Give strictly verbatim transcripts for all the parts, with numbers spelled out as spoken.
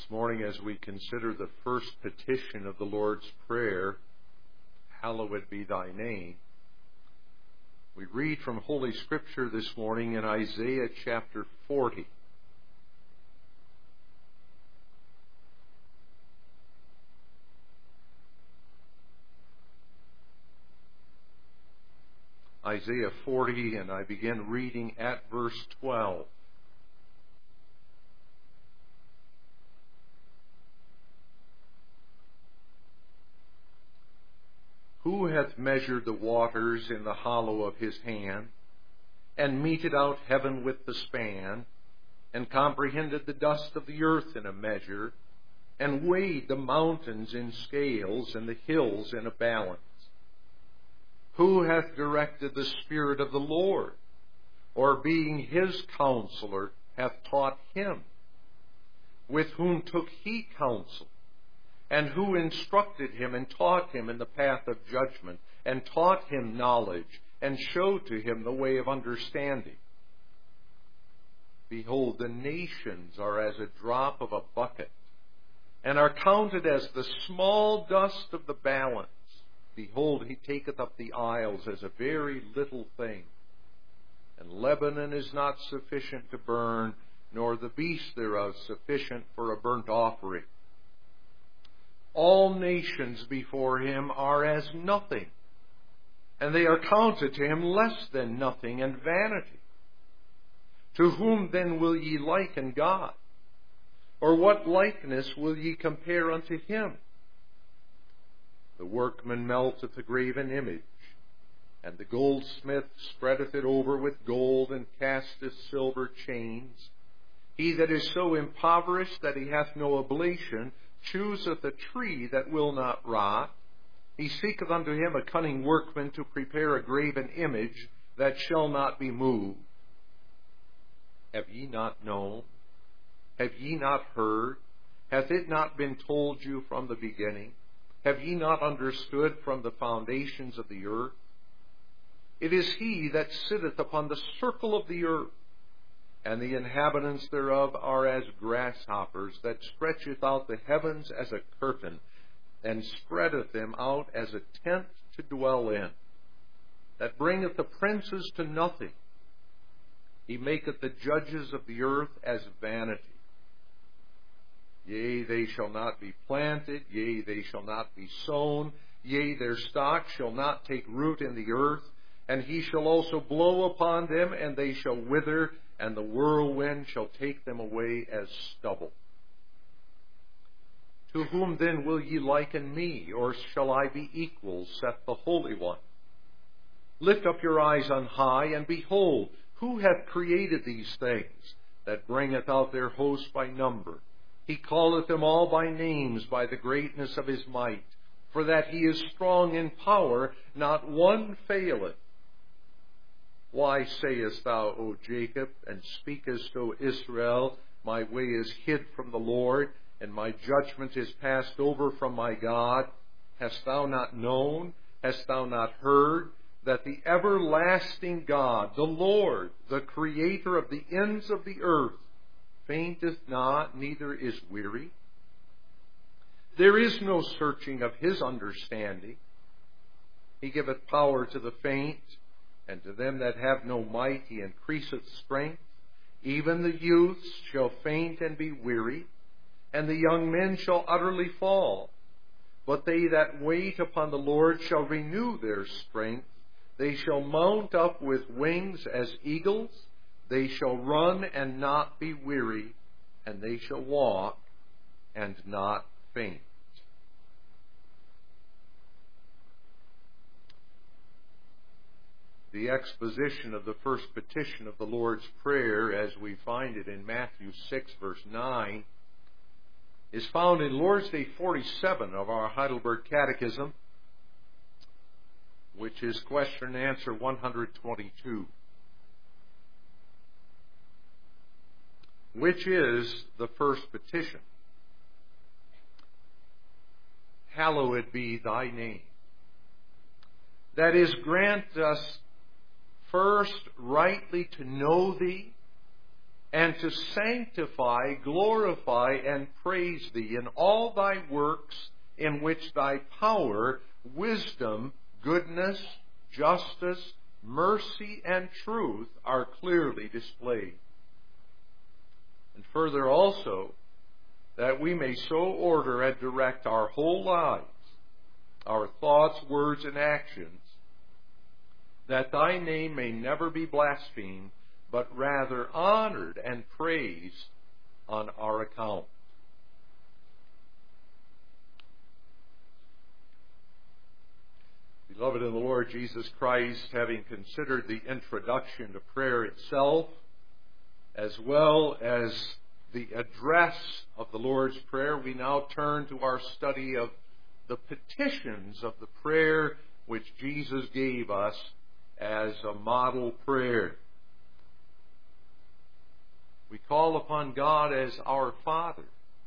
This morning, as we consider the first petition of the Lord's Prayer, hallowed be thy name, we read from Holy Scripture this morning in Isaiah chapter forty. Isaiah forty, and I begin reading at verse twelve. Who hath measured the waters in the hollow of his hand, and meted out heaven with the span, and comprehended the dust of the earth in a measure, and weighed the mountains in scales, and the hills in a balance? Who hath directed the Spirit of the Lord, or being his counselor hath taught him? With whom took he counsel? And who instructed him and taught him in the path of judgment, and taught him knowledge, and showed to him the way of understanding? Behold, the nations are as a drop of a bucket, and are counted as the small dust of the balance. Behold, he taketh up the isles as a very little thing. And Lebanon is not sufficient to burn, nor the beast thereof sufficient for a burnt offering. All nations before him are as nothing, and they are counted to him less than nothing and vanity. To whom then will ye liken God? Or what likeness will ye compare unto him? The workman melteth a graven image, and the goldsmith spreadeth it over with gold, and casteth silver chains. He that is so impoverished that he hath no oblation chooseth a tree that will not rot. He seeketh unto him a cunning workman to prepare a graven image that shall not be moved. Have ye not known? Have ye not heard? Hath it not been told you from the beginning? Have ye not understood from the foundations of the earth? It is he that sitteth upon the circle of the earth, and the inhabitants thereof are as grasshoppers, that stretcheth out the heavens as a curtain, and spreadeth them out as a tent to dwell in, that bringeth the princes to nothing. He maketh the judges of the earth as vanity. Yea, they shall not be planted, yea, they shall not be sown, yea, their stock shall not take root in the earth, and he shall also blow upon them, and they shall wither, and the whirlwind shall take them away as stubble. To whom then will ye liken me, or shall I be equal, saith the Holy One? Lift up your eyes on high, and behold, who hath created these things, that bringeth out their host by number? He calleth them all by names by the greatness of his might. For that he is strong in power, not one faileth. Why sayest thou, O Jacob, and speakest, O Israel, my way is hid from the Lord, and my judgment is passed over from my God? Hast thou not known, hast thou not heard, that the everlasting God, the Lord, the Creator of the ends of the earth, fainteth not, neither is weary? There is no searching of his understanding. He giveth power to the faint, and to them that have no might he increaseth strength. Even the youths shall faint and be weary, and the young men shall utterly fall. But they that wait upon the Lord shall renew their strength. They shall mount up with wings as eagles. They shall run and not be weary, and they shall walk and not faint. The exposition of the first petition of the Lord's Prayer, as we find it in Matthew six, verse nine, is found in Lord's Day forty-seven of our Heidelberg Catechism, which is question and answer one hundred twenty-two. Which is the first petition? Hallowed be thy name. That is, grant us first rightly to know thee, and to sanctify, glorify, and praise Thee in all Thy works in which Thy power, wisdom, goodness, justice, mercy, and truth are clearly displayed. And further also, that we may so order and direct our whole lives, our thoughts, words, and actions, that Thy name may never be blasphemed, but rather honored and praised on our account. Beloved in the Lord Jesus Christ, having considered the introduction to prayer itself, as well as the address of the Lord's Prayer, we now turn to our study of the petitions of the prayer which Jesus gave us as a model prayer. We call upon God as our Father.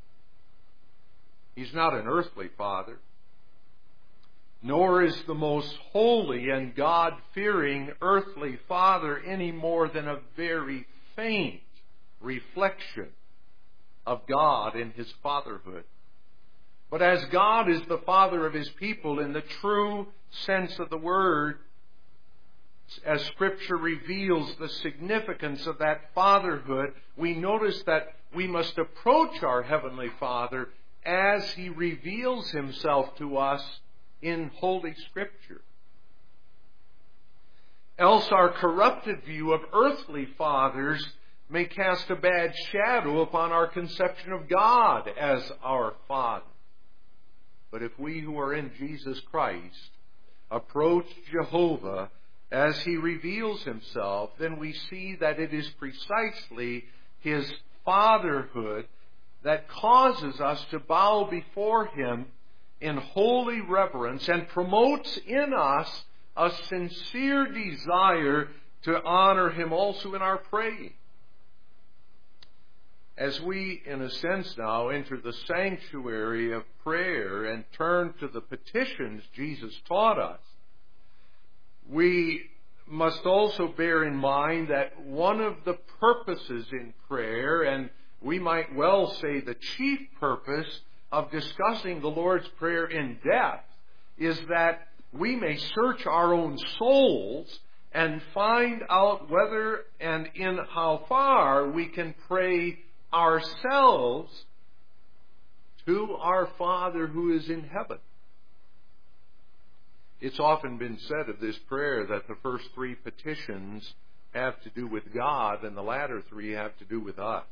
He's not an earthly Father, nor is the most holy and God-fearing earthly Father any more than a very faint reflection of God in His fatherhood. But as God is the Father of His people in the true sense of the word, as Scripture reveals the significance of that fatherhood, we notice that we must approach our Heavenly Father as He reveals Himself to us in Holy Scripture. Else our corrupted view of earthly fathers may cast a bad shadow upon our conception of God as our Father. But if we who are in Jesus Christ approach Jehovah as He reveals Himself, then we see that it is precisely His fatherhood that causes us to bow before Him in holy reverence and promotes in us a sincere desire to honor Him also in our praying. As we, in a sense now, enter the sanctuary of prayer and turn to the petitions Jesus taught us, we must also bear in mind that one of the purposes in prayer, and we might well say the chief purpose of discussing the Lord's Prayer in depth, is that we may search our own souls and find out whether and in how far we can pray ourselves to our Father who is in heaven. It's often been said of this prayer that the first three petitions have to do with God and the latter three have to do with us.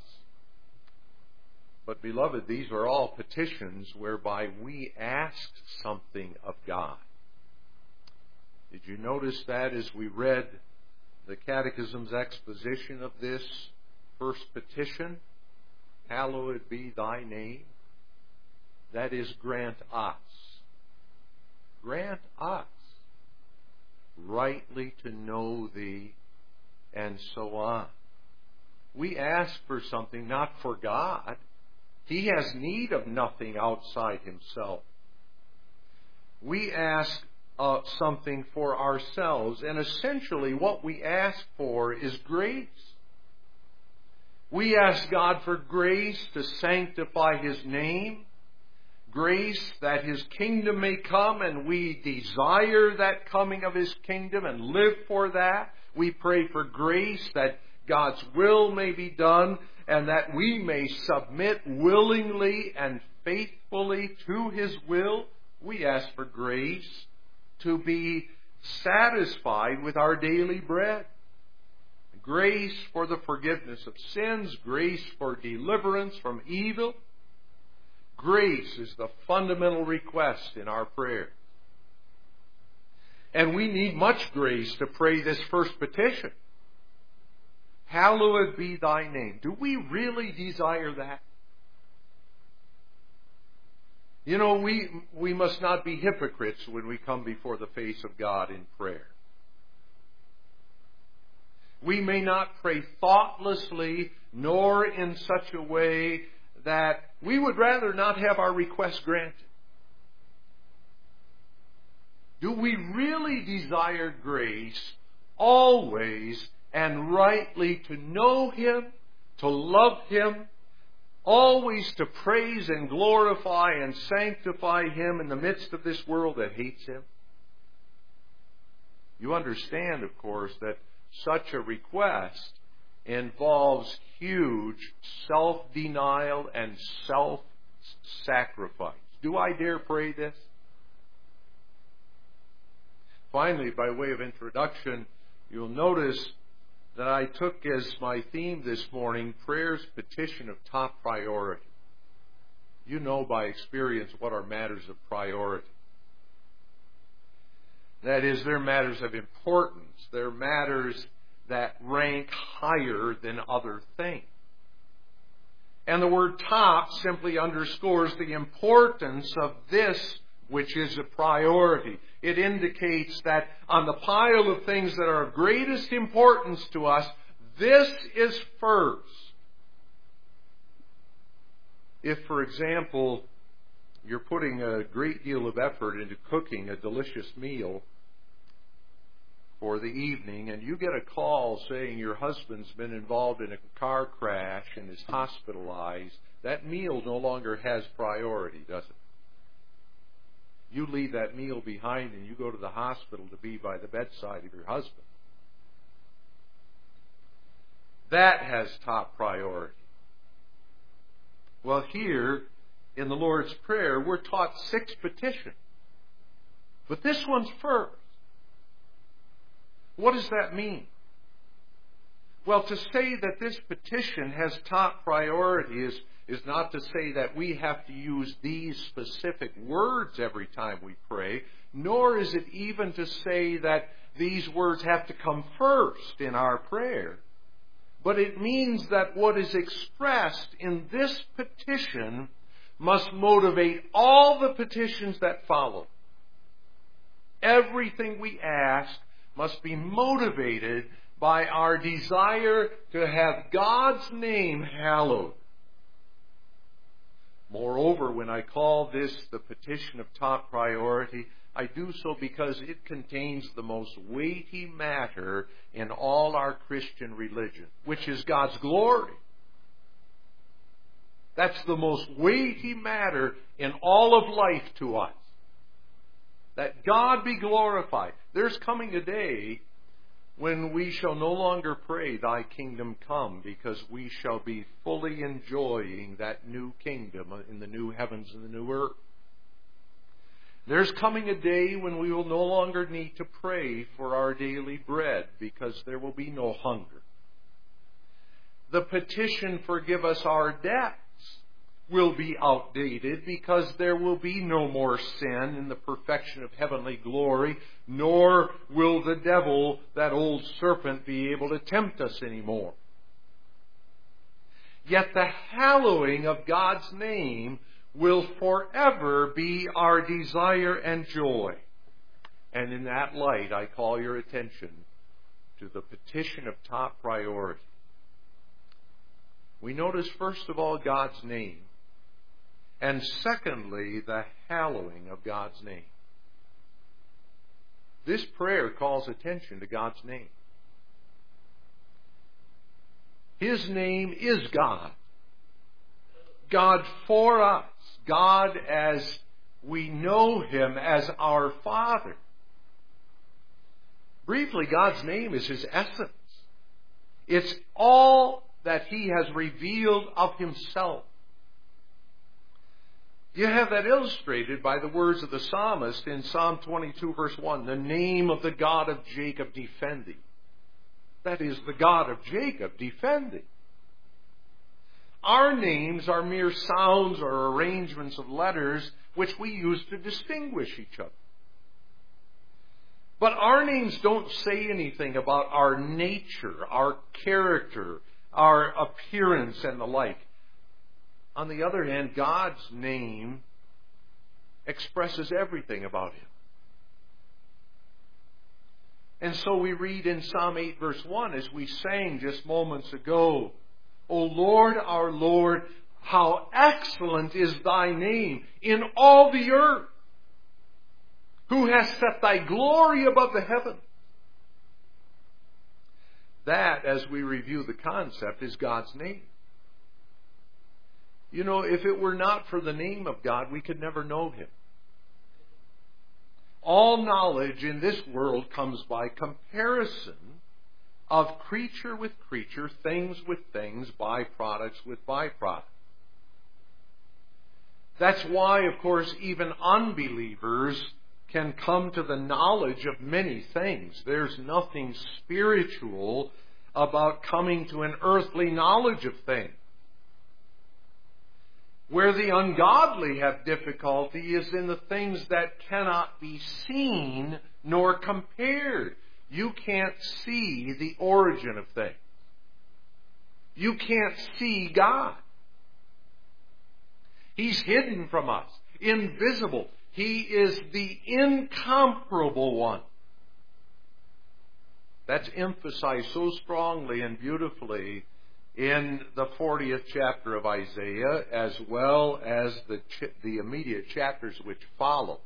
But beloved, these are all petitions whereby we ask something of God. Did you notice that as we read the Catechism's exposition of this first petition? Hallowed be Thy name. That is, grant us. Grant us rightly to know Thee, and so on. We ask for something not for God. He has need of nothing outside Himself. We ask uh, something for ourselves, and essentially what we ask for is grace. We ask God for grace to sanctify His name, grace that His kingdom may come, and we desire that coming of His kingdom and live for that. We pray for grace that God's will may be done, and that we may submit willingly and faithfully to His will. We ask for grace to be satisfied with our daily bread. Grace for the forgiveness of sins, grace for deliverance from evil. Grace is the fundamental request in our prayer. And we need much grace to pray this first petition. Hallowed be Thy name. Do we really desire that? You know, we, we must not be hypocrites when we come before the face of God in prayer. We may not pray thoughtlessly, nor in such a way that we would rather not have our request granted. Do we really desire grace always and rightly to know Him, to love Him, always to praise and glorify and sanctify Him in the midst of this world that hates Him? You understand, of course, that such a request involves huge self-denial and self-sacrifice. Do I dare pray this? Finally, by way of introduction, you'll notice that I took as my theme this morning prayer's petition of top priority. You know by experience what are matters of priority. That is, they're matters of importance. They're matters that rank higher than other things. And the word top simply underscores the importance of this which is a priority. It indicates that on the pile of things that are of greatest importance to us, this is first. If, for example, you're putting a great deal of effort into cooking a delicious meal for the evening, and you get a call saying your husband's been involved in a car crash and is hospitalized, that meal no longer has priority, does it? You leave that meal behind and you go to the hospital to be by the bedside of your husband. That has top priority. Well, here in the Lord's Prayer, we're taught six petitions. But this one's first. What does that mean? Well, to say that this petition has top priority is, is not to say that we have to use these specific words every time we pray, nor is it even to say that these words have to come first in our prayer. But it means that what is expressed in this petition must motivate all the petitions that follow. Everything we ask must be motivated by our desire to have God's name hallowed. Moreover, when I call this the petition of top priority, I do so because it contains the most weighty matter in all our Christian religion, which is God's glory. That's the most weighty matter in all of life to us. That God be glorified. There's coming a day when we shall no longer pray, Thy kingdom come, because we shall be fully enjoying that new kingdom in the new heavens and the new earth. There's coming a day when we will no longer need to pray for our daily bread, because there will be no hunger. The petition, forgive us our debts, will be outdated, because there will be no more sin in the perfection of heavenly glory, nor will the devil, that old serpent, be able to tempt us anymore. Yet the hallowing of God's name will forever be our desire and joy. And in that light, I call your attention to the petition of top priority. We notice, first of all, God's name. And secondly, the hallowing of God's name. This prayer calls attention to God's name. His name is God. God for us. God as we know Him as our Father. Briefly, God's name is His essence. It's all that He has revealed of Himself. You have that illustrated by the words of the psalmist in Psalm twenty-two, verse one. The name of the God of Jacob defending. That is, the God of Jacob defending. Our names are mere sounds or arrangements of letters which we use to distinguish each other. But our names don't say anything about our nature, our character, our appearance, and the like. On the other hand, God's name expresses everything about Him. And so we read in Psalm eight, verse one, as we sang just moments ago, O Lord, our Lord, how excellent is Thy name in all the earth, who has set Thy glory above the heavens. That, as we review the concept, is God's name. You know, if it were not for the name of God, we could never know Him. All knowledge in this world comes by comparison of creature with creature, things with things, byproducts with byproducts. That's why, of course, even unbelievers can come to the knowledge of many things. There's nothing spiritual about coming to an earthly knowledge of things. Where the ungodly have difficulty is in the things that cannot be seen nor compared. You can't see the origin of things. You can't see God. He's hidden from us, invisible. He is the incomparable one. That's emphasized so strongly and beautifully in the fortieth chapter of Isaiah, as well as the, ch- the immediate chapters which follow.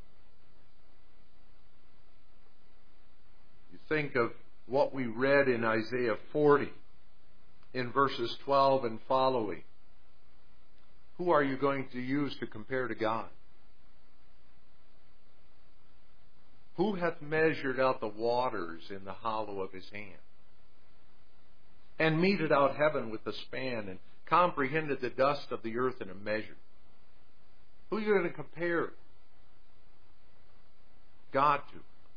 You think of what we read in Isaiah forty, in verses twelve and following. Who are you going to use to compare to God? Who hath measured out the waters in the hollow of his hand, and meted out heaven with a span, and comprehended the dust of the earth in a measure? Who are you going to compare God to?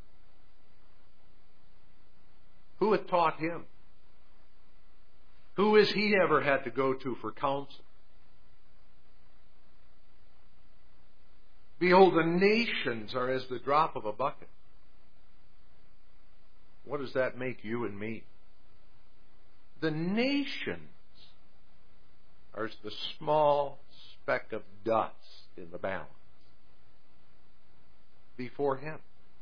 Who hath taught him? Who has he ever had to go to for counsel? Behold, the nations are as the drop of a bucket. What does that make you and me? The nations are as the small speck of dust in the balance before Him.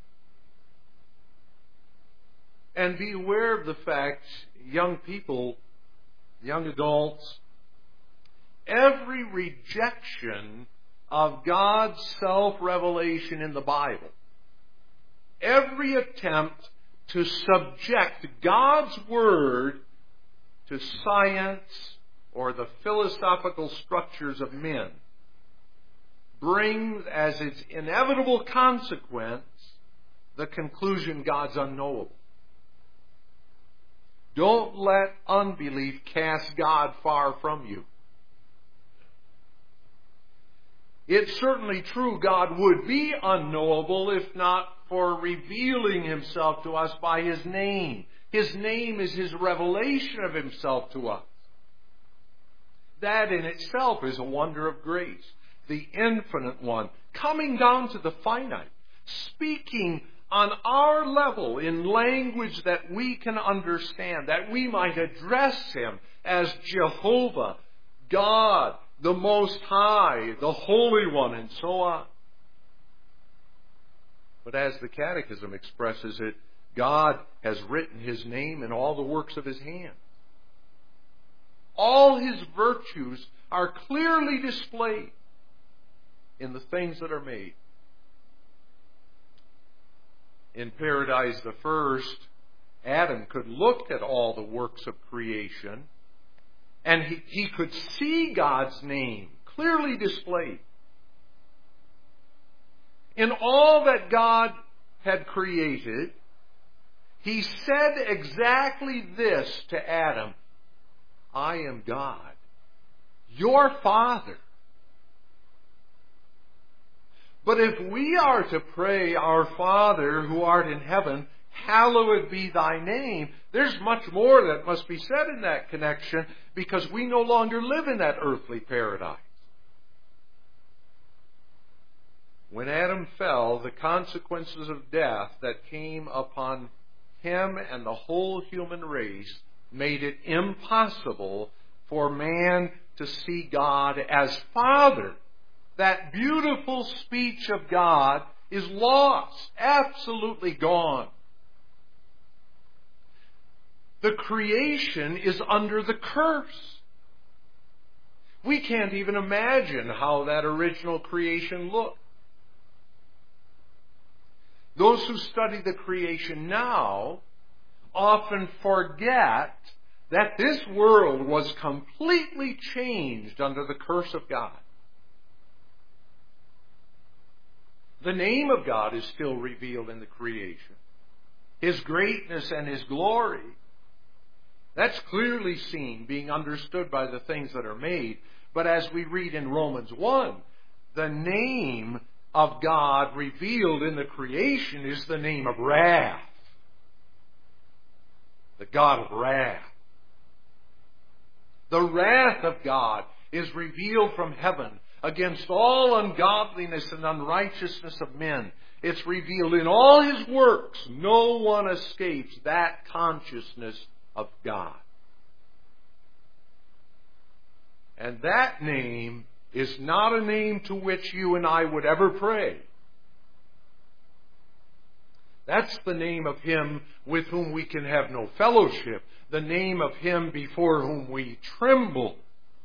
And beware of the fact, young people, young adults, every rejection of God's self-revelation in the Bible, every attempt to subject God's Word to science or the philosophical structures of men, brings as its inevitable consequence the conclusion God's unknowable. Don't let unbelief cast God far from you. It's certainly true God would be unknowable if not for revealing Himself to us by His name. His name is His revelation of Himself to us. That in itself is a wonder of grace. The infinite one coming down to the finite, speaking on our level in language that we can understand, that we might address Him as Jehovah, God, the Most High, the Holy One, and so on. But as the Catechism expresses it, God has written His name in all the works of His hand. All His virtues are clearly displayed in the things that are made. In Paradise the First, Adam could look at all the works of creation, and he, he could see God's name clearly displayed. In all that God had created, He said exactly this to Adam: I am God, your Father. But if we are to pray, Our Father who art in heaven, hallowed be thy name, there's much more that must be said in that connection, because we no longer live in that earthly paradise. When Adam fell, the consequences of death that came upon him and the whole human race made it impossible for man to see God as Father. That beautiful speech of God is lost, absolutely gone. The creation is under the curse. We can't even imagine how that original creation looked. Those who study the creation now often forget that this world was completely changed under the curse of God. The name of God is still revealed in the creation. His greatness and His glory. That's clearly seen, being understood by the things that are made. But as we read in Romans one, the name of God revealed in the creation is the name of wrath. The God of wrath. The wrath of God is revealed from heaven against all ungodliness and unrighteousness of men. It's revealed in all His works. No one escapes that consciousness of God. And that name is not a name to which you and I would ever pray. That's the name of Him with whom we can have no fellowship. The name of Him before whom we tremble.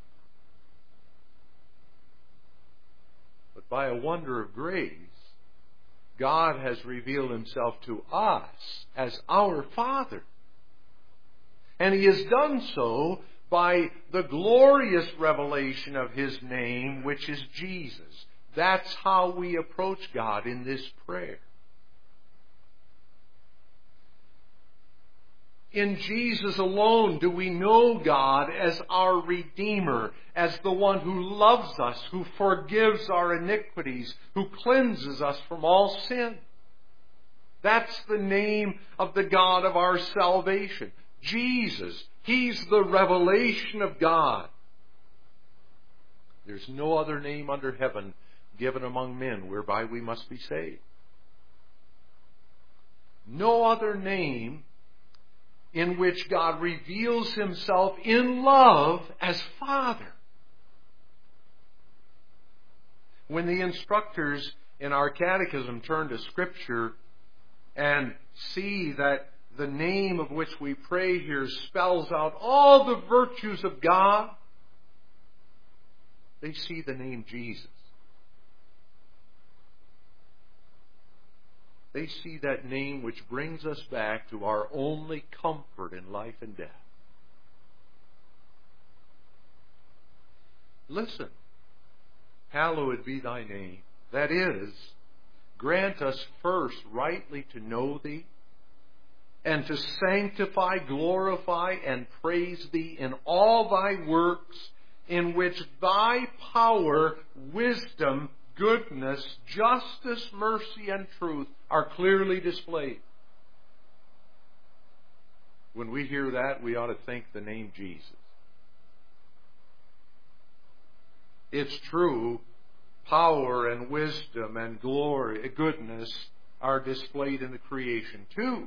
But by a wonder of grace, God has revealed Himself to us as our Father. And He has done so by the glorious revelation of His name, which is Jesus. That's how we approach God in this prayer. In Jesus alone do we know God as our Redeemer, as the one who loves us, who forgives our iniquities, who cleanses us from all sin. That's the name of the God of our salvation. Jesus. He's the revelation of God. There's no other name under heaven given among men whereby we must be saved. No other name in which God reveals Himself in love as Father. When the instructors in our catechism turn to Scripture and see that the name of which we pray here spells out all the virtues of God, they see the name Jesus. They see that name which brings us back to our only comfort in life and death. Listen, hallowed be Thy name. That is, grant us first rightly to know Thee, and to sanctify, glorify, and praise Thee in all Thy works, in which Thy power, wisdom, goodness, justice, mercy, and truth are clearly displayed. When we hear that, we ought to think the name Jesus. It's true, power and wisdom and glory, goodness are displayed in the creation too.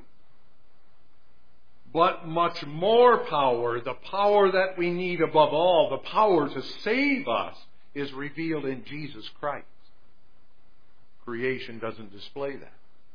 But much more power, the power that we need above all, the power to save us, is revealed in Jesus Christ. Creation doesn't display that.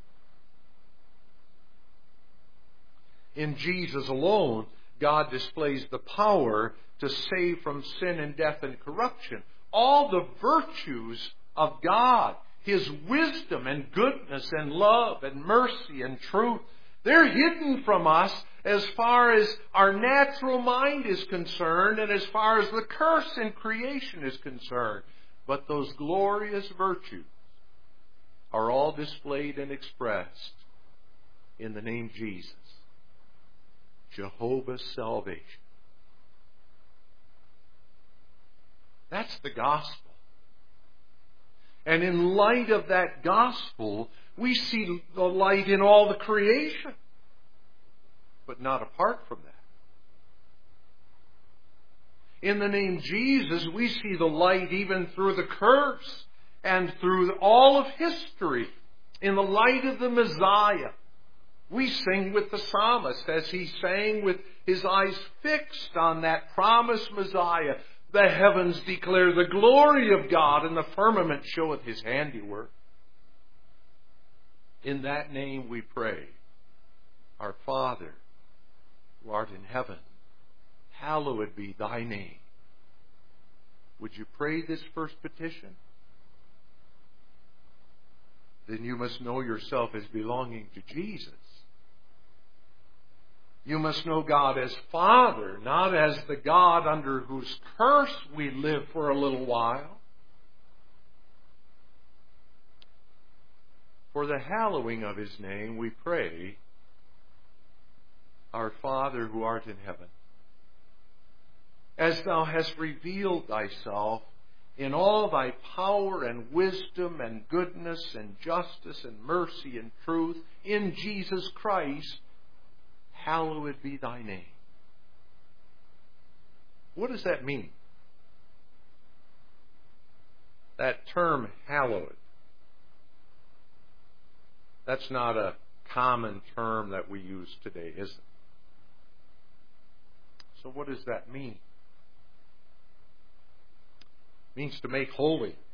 In Jesus alone, God displays the power to save from sin and death and corruption. All the virtues of God, His wisdom and goodness and love and mercy and truth, they're hidden from us as far as our natural mind is concerned and as far as the curse in creation is concerned. But those glorious virtues are all displayed and expressed in the name Jesus. Jehovah's salvation. That's the gospel. And in light of that gospel, we see the light in all the creation. But not apart from that. In the name Jesus, we see the light even through the curse and through all of history. In the light of the Messiah. We sing with the psalmist as he sang with his eyes fixed on that promised Messiah. The heavens declare the glory of God, and the firmament showeth His handiwork. In that name we pray, Our Father, who art in heaven, hallowed be Thy name. Would you pray this first petition? Then you must know yourself as belonging to Jesus. You must know God as Father, not as the God under whose curse we live for a little while. For the hallowing of His name, we pray, Our Father who art in heaven, as Thou hast revealed Thyself in all Thy power and wisdom and goodness and justice and mercy and truth in Jesus Christ, hallowed be Thy name. What does that mean? That term, hallowed. That's not a common term that we use today, is it? So what does that mean? It means to make holy. It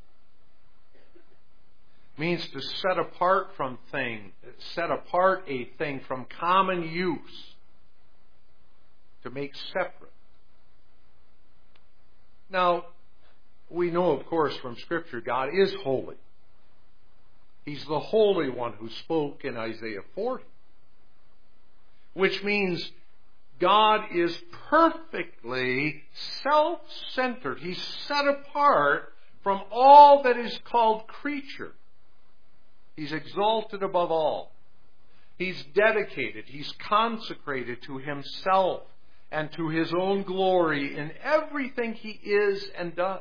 means to set apart from thing, set apart a thing from common use. To make separate. Now, we know, of course, from Scripture, God is holy. He's the Holy One who spoke in Isaiah forty. Which means God is perfectly self-centered. He's set apart from all that is called creature. He's exalted above all. He's dedicated. He's consecrated to Himself and to His own glory in everything He is and does.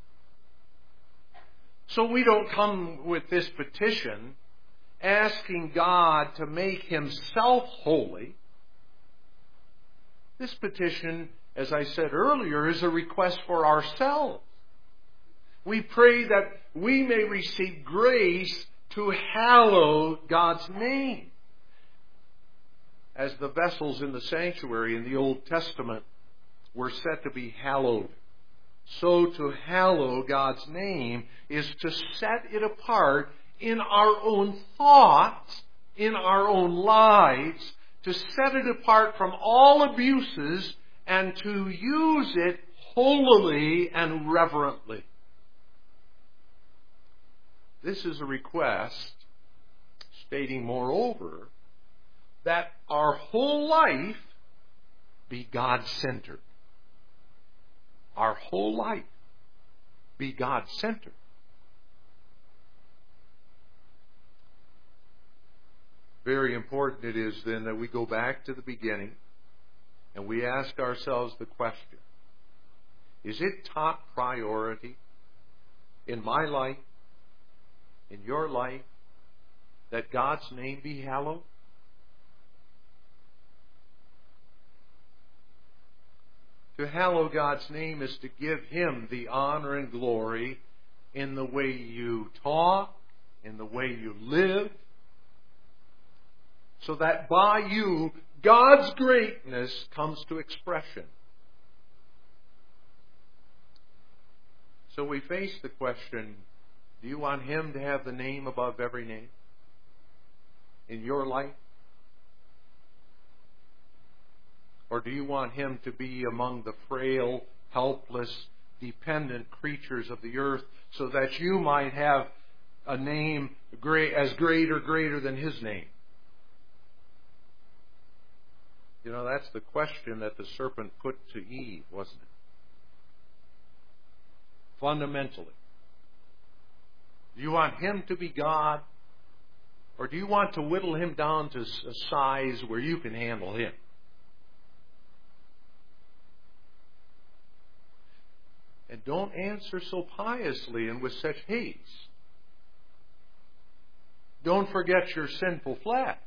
So we don't come with this petition asking God to make Himself holy. This petition, as I said earlier, is a request for ourselves. We pray that we may receive grace to hallow God's name. As the vessels in the sanctuary in the Old Testament were set to be hallowed, so to hallow God's name is to set it apart in our own thoughts, in our own lives, to set it apart from all abuses and to use it holily and reverently. This is a request stating, moreover, that our whole life be God-centered. Our whole life be God-centered. Very important it is then that we go back to the beginning and we ask ourselves the question, is it top priority in my life, in your life, that God's name be hallowed? To hallow God's name is to give Him the honor and glory in the way you talk, in the way you live, so that by you, God's greatness comes to expression. So we face the question, do you want Him to have the name above every name in your life? Or do you want Him to be among the frail, helpless, dependent creatures of the earth so that you might have a name as great or greater than His name? You know, that's the question that the serpent put to Eve, wasn't it? Fundamentally. Do you want Him to be God? Or do you want to whittle Him down to a size where you can handle Him? And don't answer so piously and with such haste. Don't forget your sinful flesh.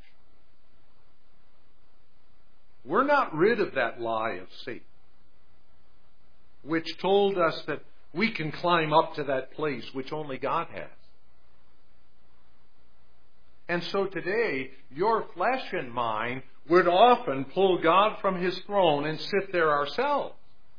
We're not rid of that lie of Satan, which told us that we can climb up to that place which only God has. And so today, your flesh and mine would often pull God from His throne and sit there ourselves.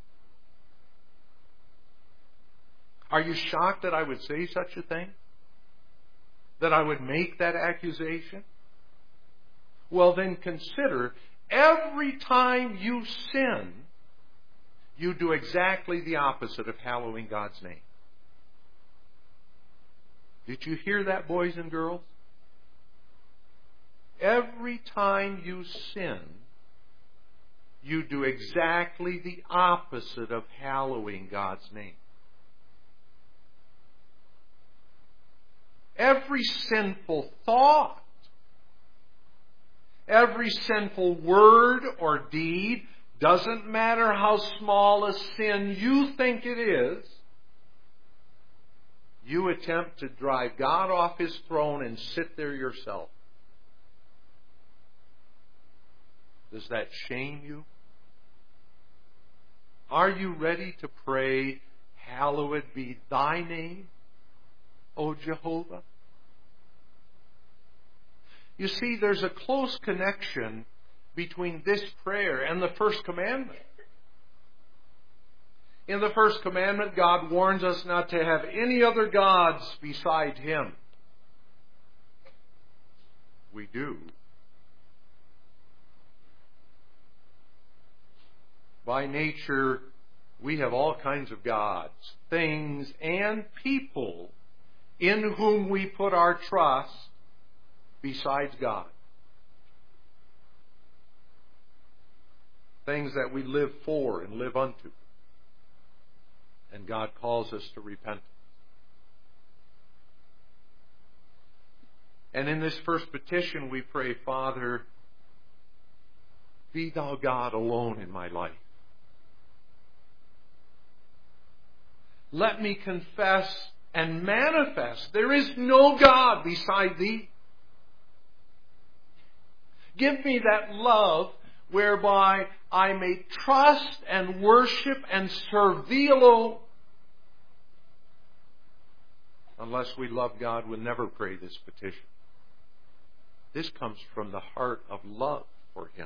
Are you shocked that I would say such a thing? That I would make that accusation? Well, then consider, every time you sin, you do exactly the opposite of hallowing God's name. Did you hear that, boys and girls? Every time you sin, you do exactly the opposite of hallowing God's name. Every sinful thought, every sinful word or deed, doesn't matter how small a sin you think it is, you attempt to drive God off His throne and sit there yourself. Does that shame you? Are you ready to pray, "Hallowed be thy name, O Jehovah"? You see, there's a close connection between this prayer and the first commandment. In the first commandment, God warns us not to have any other gods beside Him. We do. By nature, we have all kinds of gods, things, and people in whom we put our trust besides God. Things that we live for and live unto. And God calls us to repentance. And in this first petition we pray, "Father, be thou God alone in my life. Let me confess and manifest there is no God beside Thee. Give me that love whereby I may trust and worship and serve Thee alone." Unless we love God, we'll never pray this petition. This comes from the heart of love for Him.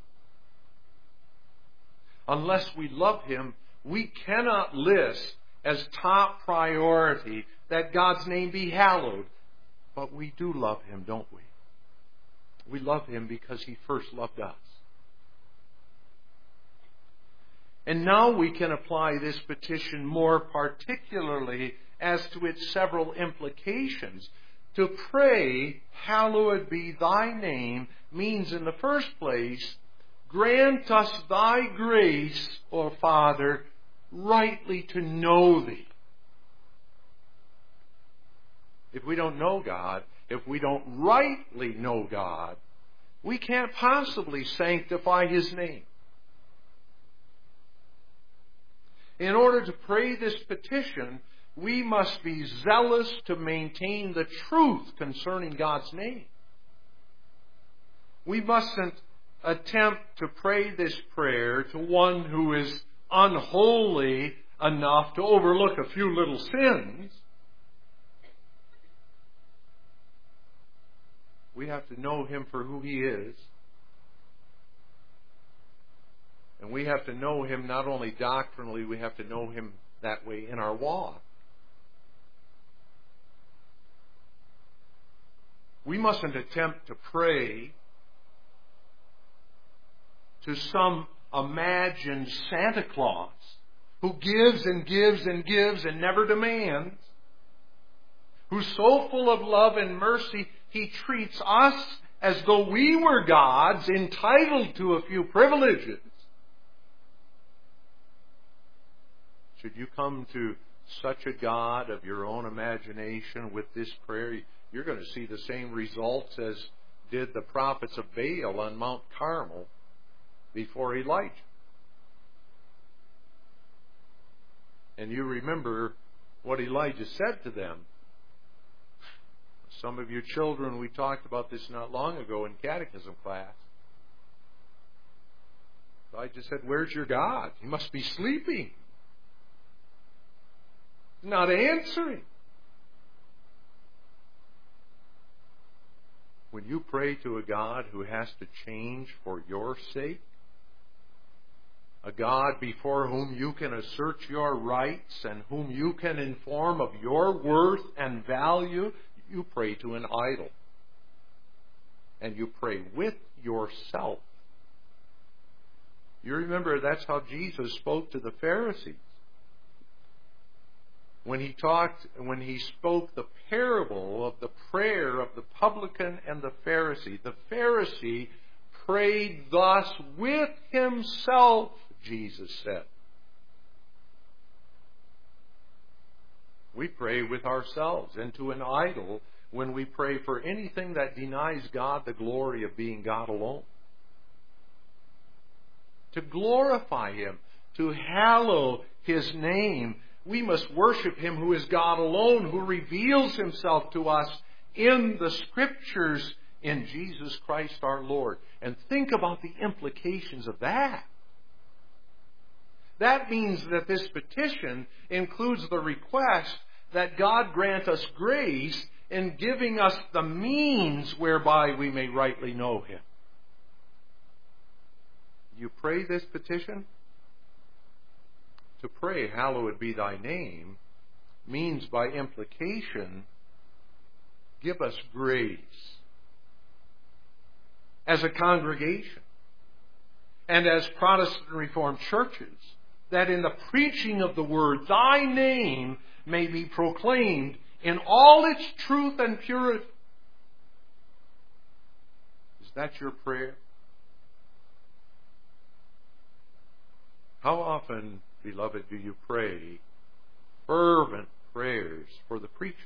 Unless we love Him, we cannot list as top priority that God's name be hallowed. But we do love Him, don't we? We love Him because He first loved us. And now we can apply this petition more particularly as to its several implications. To pray, "Hallowed be thy name," means in the first place, grant us thy grace, O Father, rightly to know Thee. If we don't know God, if we don't rightly know God, we can't possibly sanctify His name. In order to pray this petition, we must be zealous to maintain the truth concerning God's name. We mustn't attempt to pray this prayer to one who is unholy enough to overlook a few little sins. We have to know Him for who He is. And we have to know Him not only doctrinally, we have to know Him that way in our walk. We mustn't attempt to pray to some imagined Santa Claus who gives and gives and gives and never demands, who's so full of love and mercy He treats us as though we were gods entitled to a few privileges. Should you come to such a God of your own imagination with this prayer, you're going to see the same results as did the prophets of Baal on Mount Carmel before Elijah. And you remember what Elijah said to them. Some of you children, we talked about this not long ago in catechism class. Elijah said, "Where's your God? He must be sleeping. He's not answering." When you pray to a God who has to change for your sake, a God before whom you can assert your rights and whom you can inform of your worth and value, you pray to an idol. And you pray with yourself. You remember that's how Jesus spoke to the Pharisees. When he talked, when he spoke the parable of the prayer of the publican and the Pharisee, the Pharisee prayed thus with himself, Jesus said. We pray with ourselves and to an idol when we pray for anything that denies God the glory of being God alone. To glorify Him, to hallow His name, we must worship Him who is God alone, who reveals Himself to us in the Scriptures in Jesus Christ our Lord. And think about the implications of that. That means that this petition includes the request that God grant us grace in giving us the means whereby we may rightly know Him. You pray this petition? To pray, hallowed be thy name, means by implication, give us grace as a congregation and as Protestant Reformed churches, that in the preaching of the Word, thy name may be proclaimed in all its truth and purity. Is that your prayer? How often, beloved, do you pray fervent prayers for the preacher?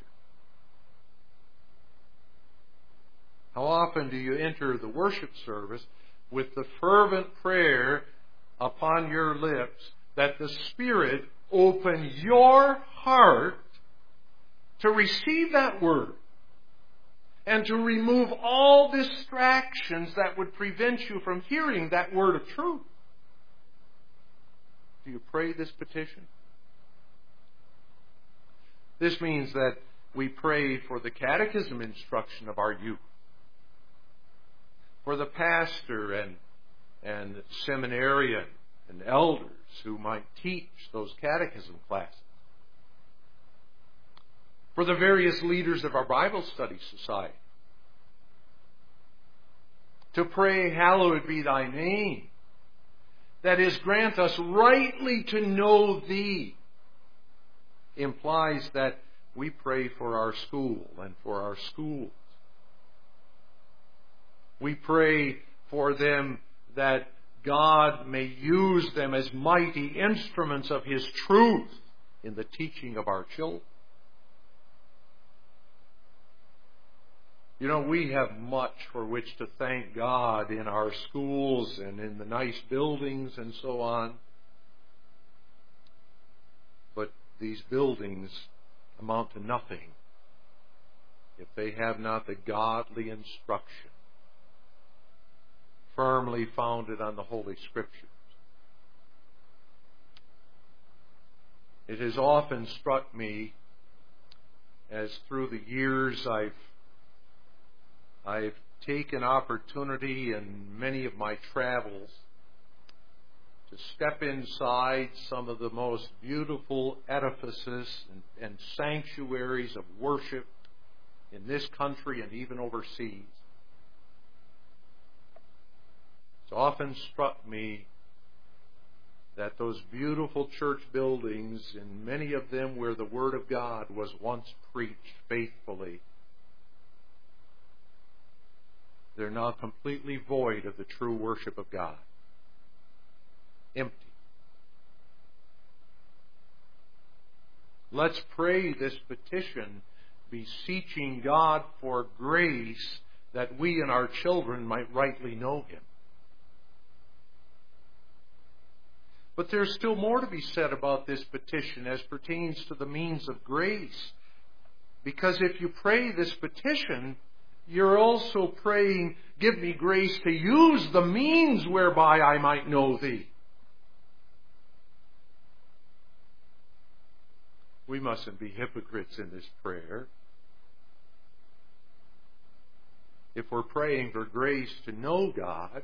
How often do you enter the worship service with the fervent prayer upon your lips that the Spirit open your heart to receive that word and to remove all distractions that would prevent you from hearing that word of truth? Do you pray this petition? This means that we pray for the catechism instruction of our youth, for the pastor and, and seminarian and elders who might teach those catechism classes, for the various leaders of our Bible study society, to pray, hallowed be thy name. That is, grant us rightly to know Thee, implies that we pray for our school and for our schools. We pray for them that God may use them as mighty instruments of His truth in the teaching of our children. You know, we have much for which to thank God in our schools and in the nice buildings and so on. But these buildings amount to nothing if they have not the godly instruction firmly founded on the Holy Scriptures. It has often struck me as through the years I've I've taken opportunity in many of my travels to step inside some of the most beautiful edifices and, and sanctuaries of worship in this country and even overseas. It's often struck me that those beautiful church buildings, in many of them where the Word of God was once preached faithfully, they're now completely void of the true worship of God. Empty. Let's pray this petition, beseeching God for grace that we and our children might rightly know Him. But there's still more to be said about this petition as pertains to the means of grace. Because if you pray this petition, you're also praying, give me grace to use the means whereby I might know Thee. We mustn't be hypocrites in this prayer. If we're praying for grace to know God,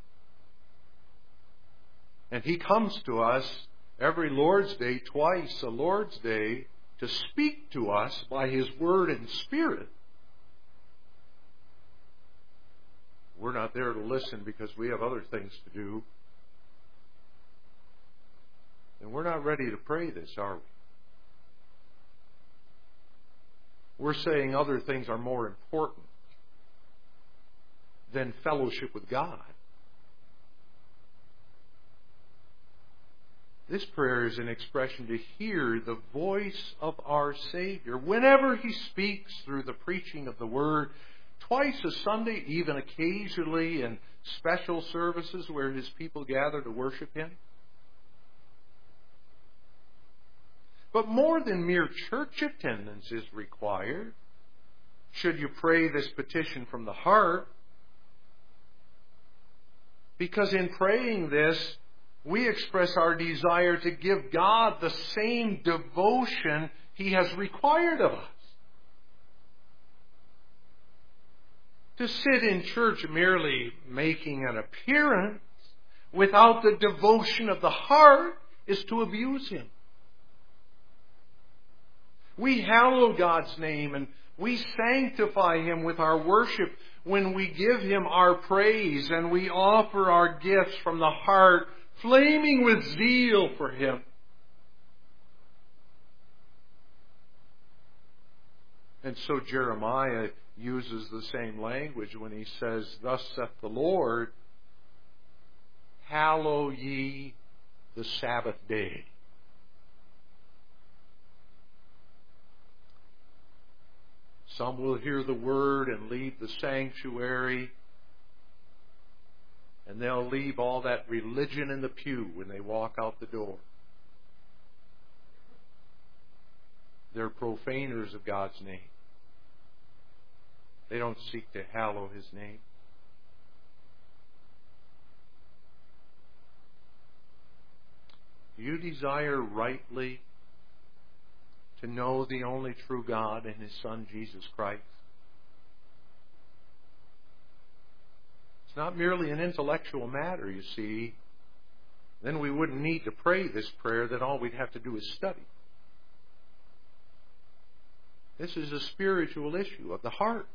and He comes to us every Lord's Day, twice a Lord's Day, to speak to us by His Word and Spirit, we're not there to listen because we have other things to do. And we're not ready to pray this, are we? We're saying other things are more important than fellowship with God. This prayer is an expression to hear the voice of our Savior whenever He speaks through the preaching of the Word, twice a Sunday, even occasionally in special services where His people gather to worship Him. But more than mere church attendance is required. Should you pray this petition from the heart? Because in praying this, we express our desire to give God the same devotion He has required of us. To sit in church merely making an appearance without the devotion of the heart is to abuse Him. We hallow God's name and we sanctify Him with our worship when we give Him our praise and we offer our gifts from the heart, flaming with zeal for Him. And so Jeremiah uses the same language when he says, "Thus saith the Lord, hallow ye the Sabbath day." Some will hear the word and leave the sanctuary, and they'll leave all that religion in the pew when they walk out the door. They're profaners of God's name. They don't seek to hallow His name. Do you desire rightly to know the only true God and His Son, Jesus Christ? It's not merely an intellectual matter, you see. Then we wouldn't need to pray this prayer, then all we'd have to do is study. This is a spiritual issue of the heart.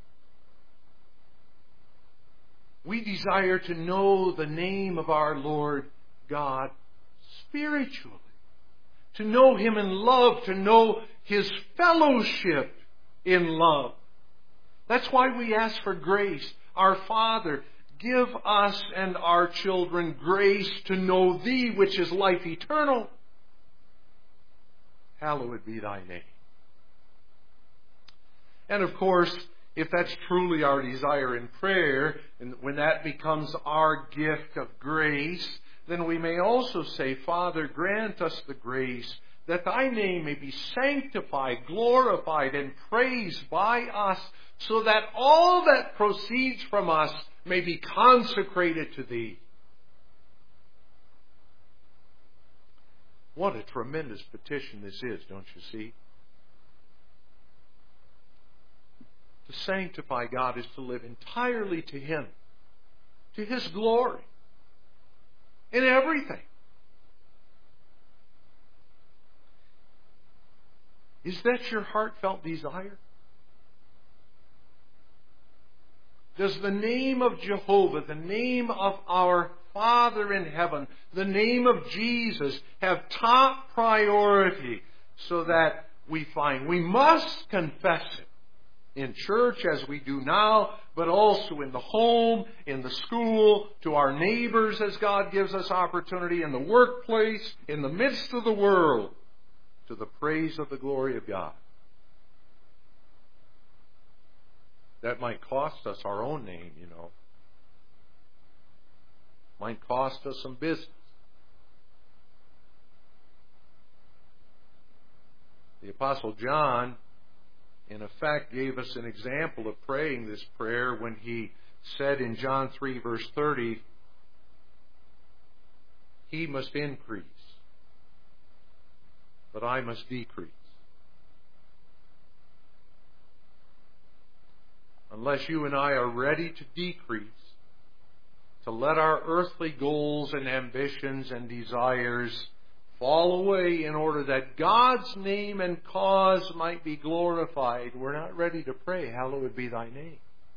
We desire to know the name of our Lord God spiritually. To know Him in love, to know His fellowship in love. That's why we ask for grace. Our Father, give us and our children grace to know Thee, which is life eternal. Hallowed be Thy name. And of course, if that's truly our desire in prayer, and when that becomes our gift of grace, then we may also say, Father, grant us the grace that Thy name may be sanctified, glorified, and praised by us, so that all that proceeds from us may be consecrated to Thee. What a tremendous petition this is, don't you see? To sanctify God is to live entirely to Him, to His glory, in everything. Is that your heartfelt desire? Does the name of Jehovah, the name of our Father in heaven, the name of Jesus have top priority so that we find we must confess it in church as we do now, but also in the home, in the school, to our neighbors as God gives us opportunity, in the workplace, in the midst of the world, to the praise of the glory of God. That might cost us our own name, you know. Might cost us some business. The Apostle John, in effect, gave us an example of praying this prayer when he said in John three, verse thirty, He must increase, but I must decrease. Unless you and I are ready to decrease, to let our earthly goals and ambitions and desires fall away in order that God's name and cause might be glorified, we're not ready to pray, hallowed be Thy name.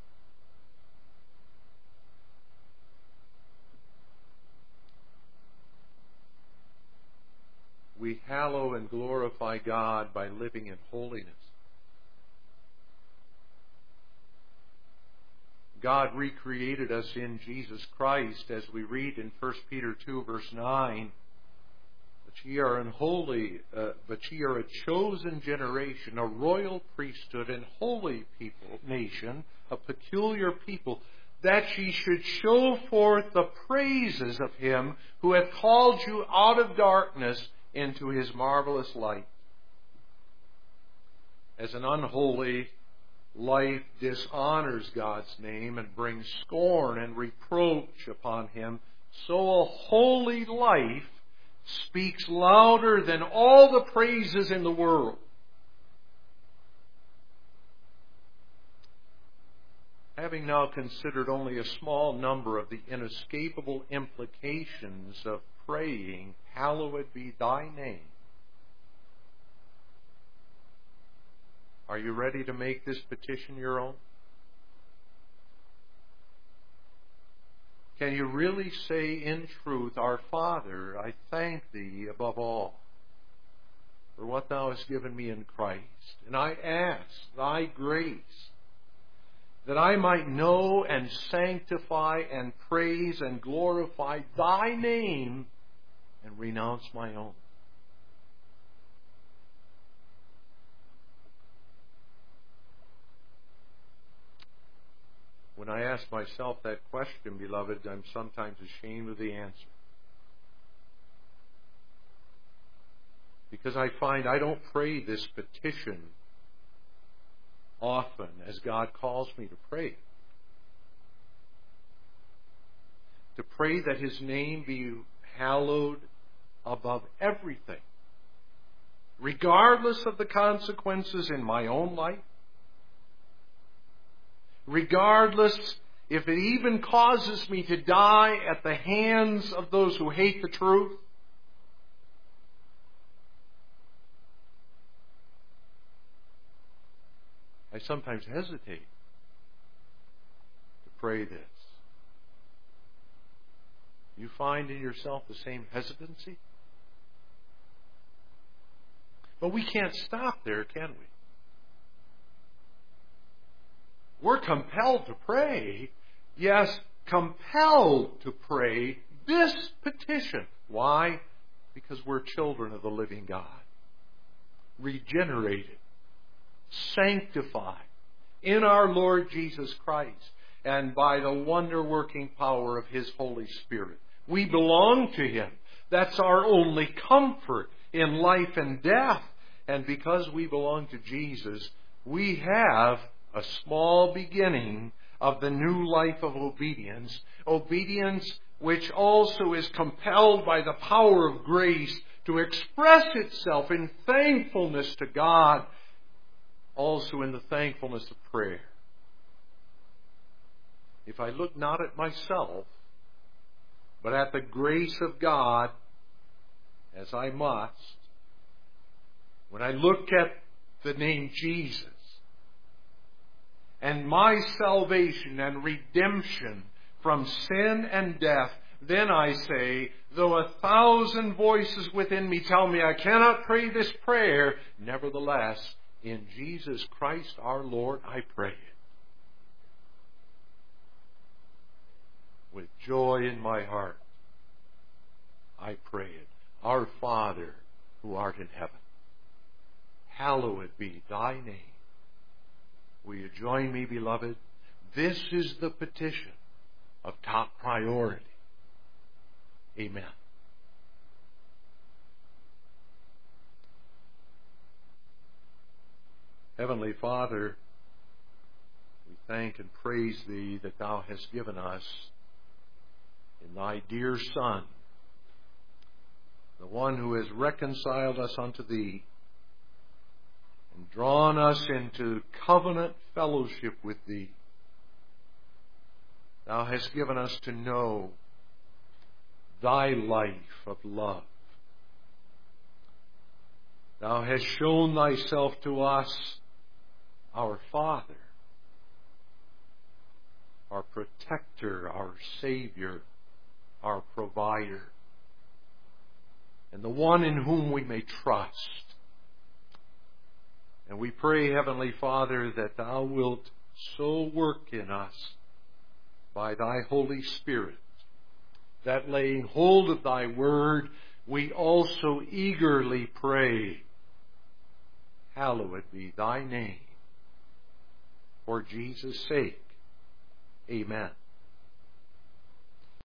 We hallow and glorify God by living in holiness. God recreated us in Jesus Christ, as we read in First Peter two, verse nine. But ye are an holy, uh, but ye are a chosen generation, a royal priesthood, and holy people, nation, a peculiar people, that ye should show forth the praises of Him who hath called you out of darkness into His marvelous light. As an unholy life dishonors God's name and brings scorn and reproach upon Him, so a holy life speaks louder than all the praises in the world. Having now considered only a small number of the inescapable implications of praying, hallowed be thy name, are you ready to make this petition your own? Can you really say in truth, Our Father, I thank Thee above all for what Thou hast given me in Christ, and I ask Thy grace that I might know and sanctify and praise and glorify Thy name and renounce my own. When I ask myself that question, beloved, I'm sometimes ashamed of the answer. Because I find I don't pray this petition often as God calls me to pray. To pray that His name be hallowed above everything, regardless of the consequences in my own life, regardless if it even causes me to die at the hands of those who hate the truth. I sometimes hesitate to pray this. You find in yourself the same hesitancy? But we can't stop there, can we? We're compelled to pray. Yes, compelled to pray this petition. Why? Because we're children of the living God. Regenerated, sanctified in our Lord Jesus Christ, and by the wonder-working power of His Holy Spirit. We belong to Him. That's our only comfort in life and death. And because we belong to Jesus, we have a small beginning of the new life of obedience. Obedience which also is compelled by the power of grace to express itself in thankfulness to God, also in the thankfulness of prayer. If I look not at myself, but at the grace of God, as I must, when I look at the name Jesus, and my salvation and redemption from sin and death, then I say, though a thousand voices within me tell me I cannot pray this prayer, nevertheless, in Jesus Christ our Lord, I pray it. With joy in my heart, I pray it. Our Father, who art in heaven, hallowed be thy name. Will you join me, beloved? This is the petition of top priority. Amen. Heavenly Father, we thank and praise Thee that Thou hast given us in Thy dear Son, the one who has reconciled us unto Thee and drawn us into covenant fellowship with Thee. Thou hast given us to know Thy life of love. Thou hast shown Thyself to us, our Father, our Protector, our Savior, our Provider, and the one in whom we may trust. And we pray, Heavenly Father, that Thou wilt so work in us by Thy Holy Spirit, that laying hold of Thy Word, we also eagerly pray, hallowed be thy name. For Jesus' sake, amen.